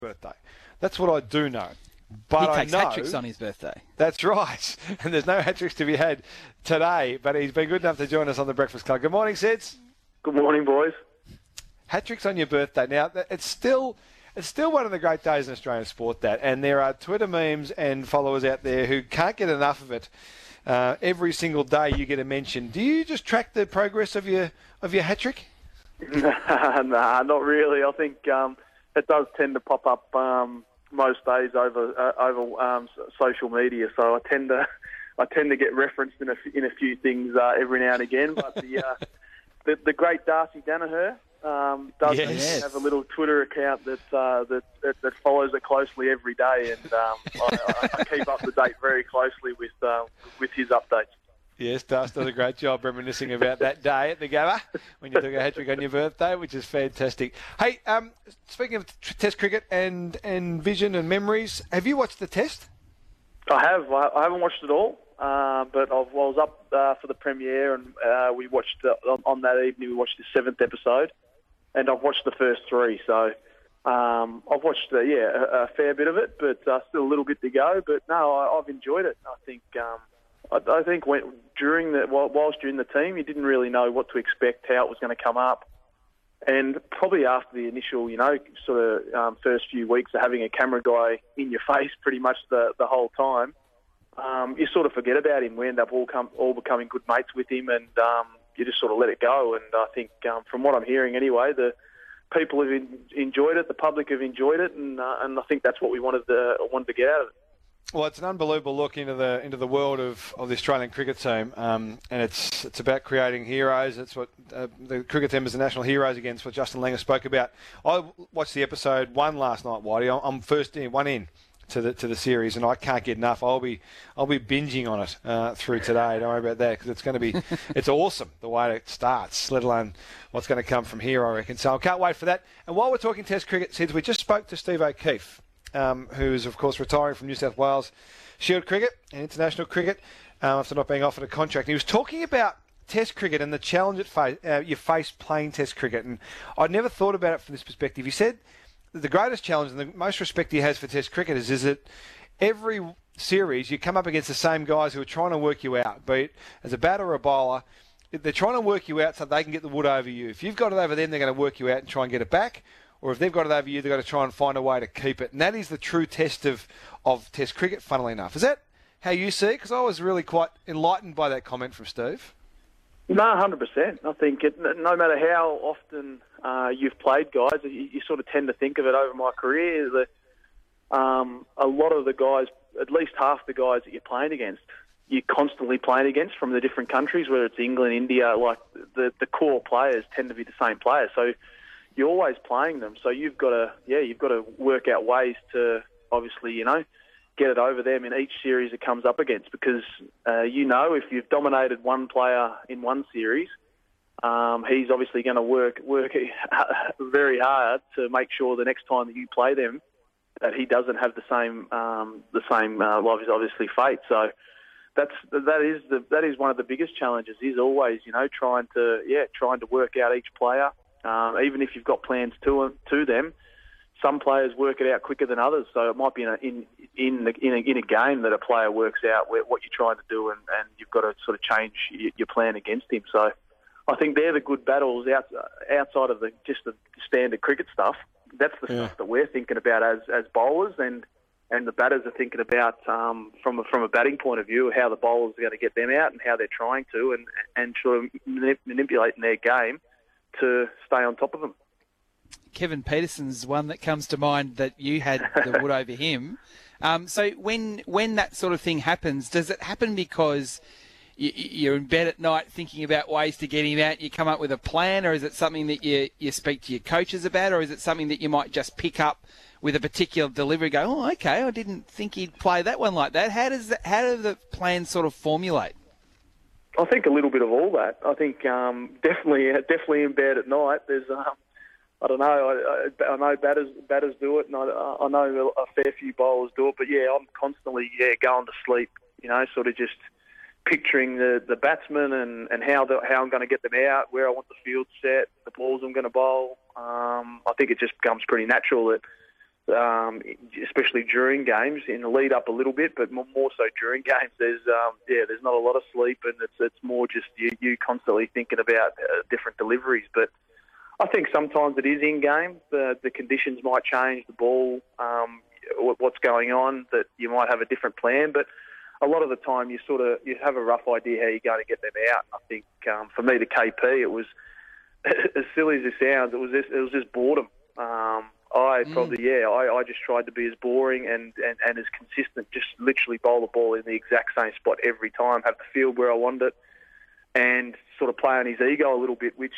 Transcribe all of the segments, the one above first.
birthday. That's what I do know. But he takes I know, hat-tricks on his birthday. That's right. And there's no hat-tricks to be had today, but he's been good enough to join us on the Breakfast Club. Good morning, Seds. Good morning, boys. Hat-tricks on your birthday. Now, it's still one of the great days in Australian sport, that. And there are Twitter memes and followers out there who can't get enough of it. Every single day you get a mention. Do you just track the progress of your hat-trick? Nah, not really. I think it does tend to pop up most days over social media, so I tend to get referenced in a few things every now and again. But the great Darcy Danaher does have a little Twitter account that follows it closely every day, and I keep up to date very closely with his updates. Yes, Darcy does a great job reminiscing about that day at the Gabba when you took a hat-trick on your birthday, which is fantastic. Hey, speaking of Test cricket and vision and memories, have you watched the Test? I have. I haven't watched it all, but I was up for the premiere, and we watched on that evening. We watched the 7th episode, and I've watched the first 3. So I've watched a fair bit of it, but still a little bit to go. But no, I've enjoyed it. I think. I think whilst during the team, you didn't really know what to expect, how it was going to come up. And probably after the initial, first few weeks of having a camera guy in your face pretty much the whole time, you sort of forget about him. We end up all becoming good mates with him, and you just sort of let it go. And I think, from what I'm hearing anyway, the people have enjoyed it, the public have enjoyed it, and I think that's what we wanted to get out of it. Well, it's an unbelievable look into the world of the Australian cricket team, and it's about creating heroes. It's what the cricket team is the national heroes again. It's what Justin Langer spoke about. I watched the episode 1 last night, Whitey. I'm first in, one in to the series, and I can't get enough. I'll be binging on it through today. Don't worry about that, because it's going to be it's awesome the way it starts, let alone what's going to come from here, I reckon. So I can't wait for that. And while we're talking Test cricket, Sids, we just spoke to Steve O'Keefe, who's, of course, retiring from New South Wales Shield cricket and international cricket after not being offered a contract. And he was talking about Test cricket and the challenge you face playing Test cricket. And I'd never thought about it from this perspective. He said that the greatest challenge and the most respect he has for Test cricket is that every series you come up against the same guys who are trying to work you out, be it as a batter or a bowler. They're trying to work you out so they can get the wood over you. If you've got it over them, they're going to work you out and try and get it back. Or if they've got it over you, they've got to try and find a way to keep it. And that is the true test of Test cricket, funnily enough. Is that how you see it? Because I was really quite enlightened by that comment from Steve. No, 100%. I think no matter how often you've played guys, you sort of tend to think of it over my career that a lot of the guys, at least half the guys that you're playing against, you're constantly playing against from the different countries, whether it's England, India, like the core players tend to be the same players. So you're always playing them, so you've got to work out ways to obviously, get it over them in each series it comes up against, because if you've dominated one player in one series, he's obviously going to work very hard to make sure the next time that you play them that he doesn't have the same obviously fate. So that is one of the biggest challenges. Is always trying to work out each player. Even if you've got plans to them, some players work it out quicker than others. So it might be in a game that a player works out what you're trying to do, and you've got to sort of change your plan against him. So I think they're the good battles outside of just the standard cricket stuff. That's the stuff that we're thinking about as bowlers, and the batters are thinking about from a batting point of view, how the bowlers are going to get them out and how they're trying to, and sort of manipulating their game to stay on top of them. Kevin Peterson's one that comes to mind, that you had the wood over him. So when that sort of thing happens, does it happen because you're in bed at night thinking about ways to get him out, you come up with a plan, or is it something that you speak to your coaches about, or is it something that you might just pick up with a particular delivery, go, oh, okay, I didn't think he'd play that one like that? How do the plans sort of formulate? I think a little bit of all that. I think definitely in bed at night. There's I don't know. I know batters do it, and I know a fair few bowlers do it. But I'm constantly going to sleep. Sort of just picturing the batsmen and how I'm going to get them out, where I want the field set, the balls I'm going to bowl. I think it just becomes pretty natural that especially during games, in the lead up a little bit, but more so during games. There's not a lot of sleep, and it's more just you constantly thinking about different deliveries. But I think sometimes it is in game. The conditions might change, the ball, what's going on, that you might have a different plan. But a lot of the time, you have a rough idea how you're going to get them out. I think for me, the KP, it was as silly as it sounds. It was just boredom. I just tried to be as boring and as consistent. Just literally bowl the ball in the exact same spot every time, have the field where I wanted it, and sort of play on his ego a little bit, which,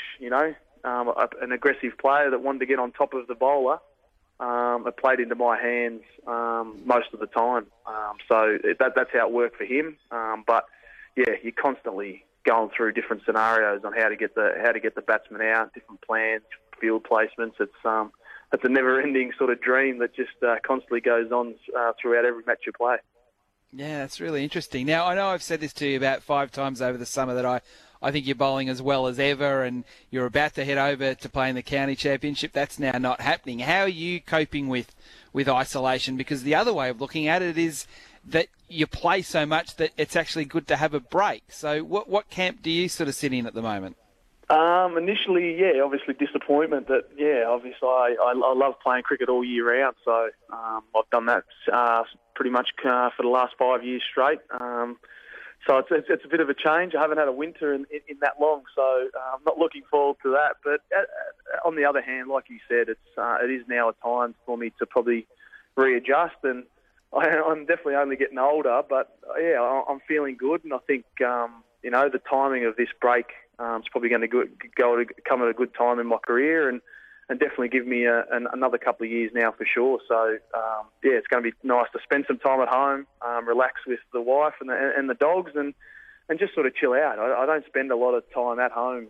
an aggressive player that wanted to get on top of the bowler, it played into my hands most of the time. So that's how it worked for him. But yeah, you're constantly going through different scenarios on how to get the batsman out, different plans, field placements. It's a never-ending sort of dream that just constantly goes on throughout every match you play. Yeah, that's really interesting. Now, I know I've said this to you about 5 times over the summer that I think you're bowling as well as ever, and you're about to head over to play in the county championship. That's now not happening. How are you coping with isolation? Because the other way of looking at it is that you play so much that it's actually good to have a break. So what camp do you sort of sit in at the moment? Initially, obviously disappointment that, obviously I love playing cricket all year round. So I've done that pretty much for the last 5 years straight. So it's a bit of a change. I haven't had a winter in that long, so I'm not looking forward to that. But on the other hand, like you said, it is now a time for me to probably readjust, and I'm definitely only getting older. But I'm feeling good, and I think the timing of this break is probably going to come at a good time in my career, and definitely give me another couple of years now for sure. So, it's going to be nice to spend some time at home, relax with the wife and the dogs, and just sort of chill out. I don't spend a lot of time at home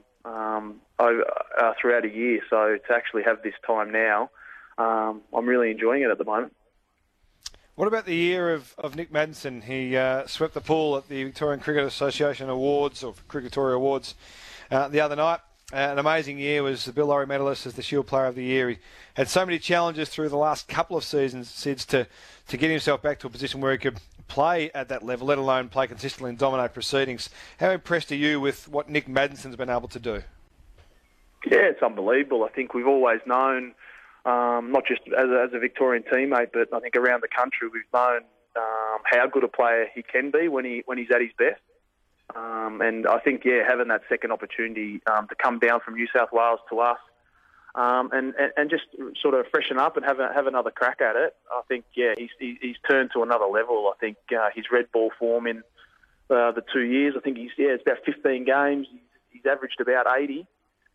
throughout a year, so to actually have this time now, I'm really enjoying it at the moment. What about the year of Nick Maddinson? He swept the pool at the Victorian Cricket Association Awards, or Cricket Victoria Awards, the other night. An amazing year, was the Bill Lawry medalist as the Shield Player of the Year. He had so many challenges through the last couple of seasons, Sids, to get himself back to a position where he could play at that level, let alone play consistently and dominate proceedings. How impressed are you with what Nick Maddinson's been able to do? Yeah, it's unbelievable. I think we've always known, not just as a Victorian teammate, but I think around the country we've known how good a player he can be when he's at his best. And I think, having that second opportunity to come down from New South Wales to us, and just sort of freshen up and have another crack at it. I think, he's turned to another level. I think his red ball form in the 2 years, I think it's about 15 games. He's averaged about 80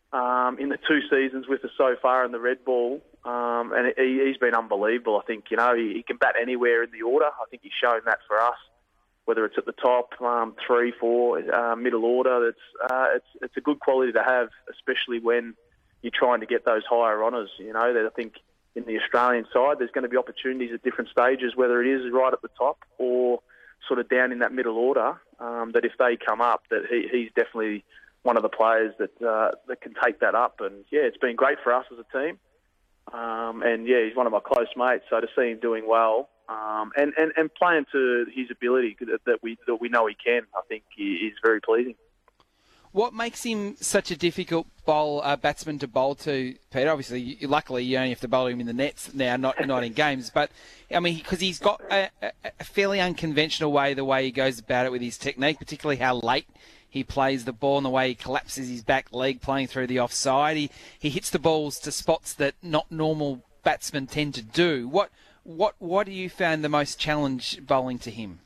in the 2 seasons with us so far in the red ball. And he's been unbelievable. I think, he can bat anywhere in the order. I think he's shown that for us. Whether it's at the top, 3, 4, middle order, it's a good quality to have, especially when you're trying to get those higher honours. That I think in the Australian side, there's going to be opportunities at different stages, whether it is right at the top or sort of down in that middle order. That if they come up, that he's definitely one of the players that can take that up. And it's been great for us as a team. And he's one of my close mates, so to see him doing well. And playing to his ability that we know he can, I think is very pleasing. What makes him such a difficult batsman to bowl to, Peter? Obviously, luckily, you only have to bowl him in the nets now, not in games. But, I mean, because he's got a fairly unconventional way, the way he goes about it with his technique, particularly how late he plays the ball and the way he collapses his back leg playing through the offside. He hits the balls to spots that not normal batsmen tend to do. What do you found the most challenge bowling to him?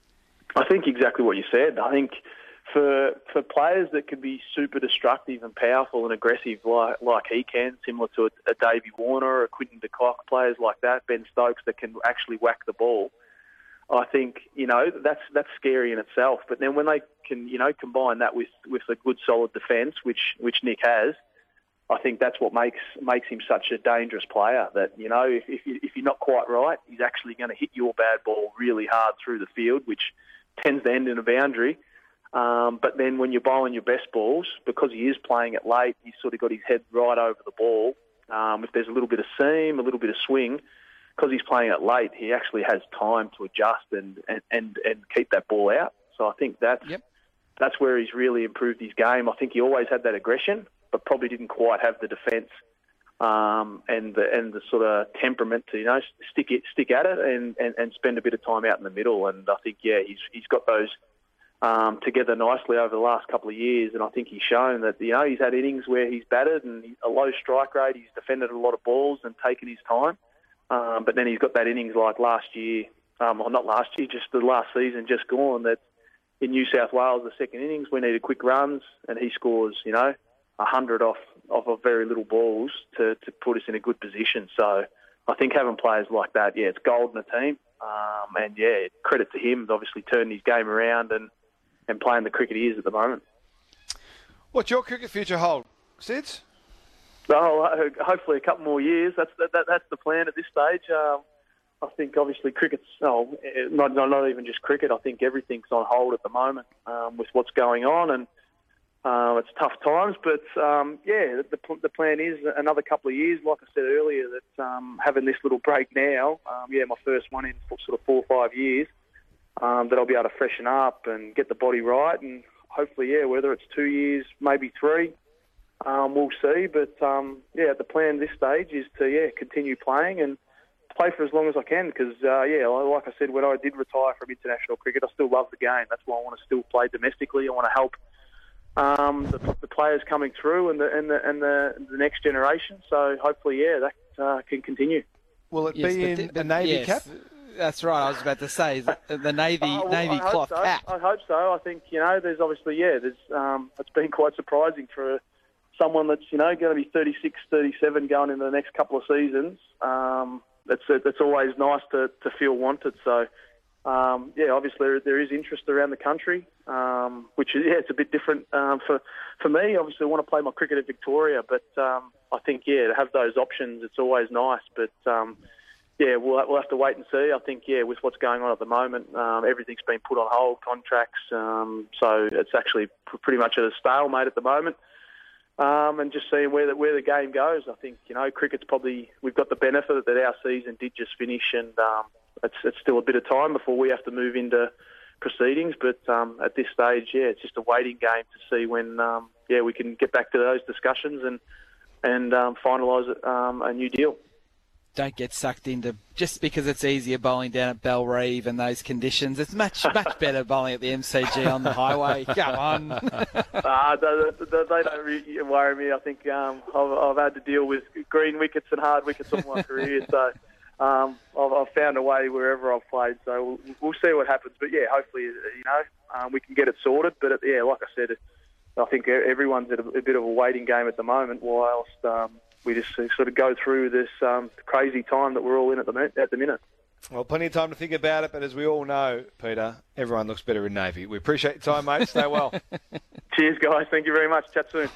I think exactly what you said. I think for players that can be super destructive and powerful and aggressive like he can, similar to a Davey Warner, a Quinton de Kock, players like that, Ben Stokes that can actually whack the ball, I think, that's scary in itself. But then when they can, combine that with a good solid defence, which Nick has, I think that's what makes him such a dangerous player. That, if you're not quite right, he's actually going to hit your bad ball really hard through the field, which tends to end in a boundary. But then when you're bowling your best balls, because he is playing it late, he's sort of got his head right over the ball. If there's a little bit of seam, a little bit of swing, because he's playing it late, he actually has time to adjust and keep that ball out. So I think that's where he's really improved his game. I think he always had that aggression, but probably didn't quite have the defence and the sort of temperament to stick at it and spend a bit of time out in the middle. And I think he's got those together nicely over the last couple of years, and I think he's shown that he's had innings where he's batted and a low strike rate. He's defended a lot of balls and taken his time, but then he's got that innings like last year, or not last year, just the last season just gone. That in New South Wales, the second innings we needed quick runs, and he scores 100 off of very little balls to put us in a good position. So I think having players like that, it's gold in a team, and credit to him, obviously turning his game around and playing the cricket he is at the moment. What's your cricket future hold, Sids? Oh, hopefully a couple more years. That's the plan at this stage. I think obviously cricket's not even just cricket. I think everything's on hold at the moment with what's going on, and it's tough times. But the plan is another couple of years. Like I said earlier, that having this little break now, my first one in sort of 4 or 5 years. That I'll be able to freshen up and get the body right, and hopefully, whether it's 2 years, maybe 3, we'll see. But the plan this stage is to continue playing and play for as long as I can. Because like I said, when I did retire from international cricket, I still love the game. That's why I want to still play domestically. I want to help the players coming through and the next generation. So hopefully, that can continue. Will it be in a Navy cap? That's right. I was about to say the Navy cloth cap. I hope so. I think there's obviously it's been quite surprising for someone that's going to be 36, 37 going into the next couple of seasons. It's always nice to feel wanted. So obviously there is interest around the country, which is it's a bit different for me. Obviously, I want to play my cricket at Victoria, but I think to have those options, it's always nice. But we'll have to wait and see. I think, with what's going on at the moment, everything's been put on hold, contracts. So it's actually pretty much at a stalemate at the moment. And just seeing where the game goes. I think, cricket's probably, we've got the benefit that our season did just finish, and it's still a bit of time before we have to move into proceedings. But at this stage, it's just a waiting game to see when, we can get back to those discussions and finalise a new deal. Don't get sucked into just because it's easier bowling down at Bellerive and those conditions. It's much better bowling at the MCG on the highway. Come on. They don't really worry me. I think I've had to deal with green wickets and hard wickets all my career, so I've found a way wherever I've played. So we'll see what happens. But hopefully we can get it sorted. But like I said, I think everyone's at a bit of a waiting game at the moment, whilst we just sort of go through this crazy time that we're all in at the minute. Well, plenty of time to think about it, but as we all know, Peter, everyone looks better in Navy. We appreciate your time, mate. Stay well. Cheers, guys. Thank you very much. Chat soon.